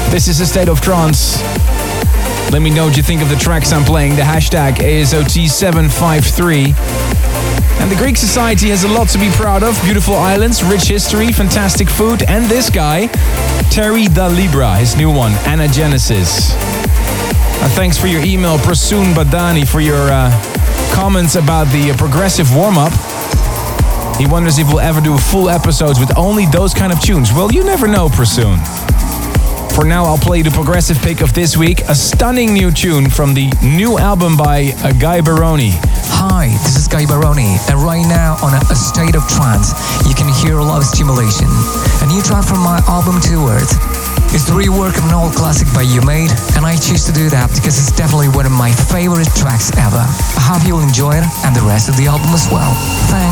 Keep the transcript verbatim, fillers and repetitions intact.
This is A State of Trance. Let me know what you think of the tracks I'm playing. The hashtag A S O T seven five three. And the Greek society has a lot to be proud of. Beautiful islands, rich history, fantastic food, and this guy, Terry Da Libra, his new one, Anagenesis. And thanks for your email, Prasoon Badani, for your uh, comments about the uh, progressive warm-up. He wonders if we'll ever do full episodes with only those kind of tunes. Well, you never know, Prasoon. For now, I'll play the progressive pick of this week, a stunning new tune from the new album by uh, Guy Baroni. Hi, this is Guy Baroni, and right now on a, a State of Trance, you can hear Love Stimulation, a new track from my album Two Words. It's the rework of an old classic by You Made, and I choose to do that because it's definitely one of my favorite tracks ever. I hope you'll enjoy it and the rest of the album as well. Thanks.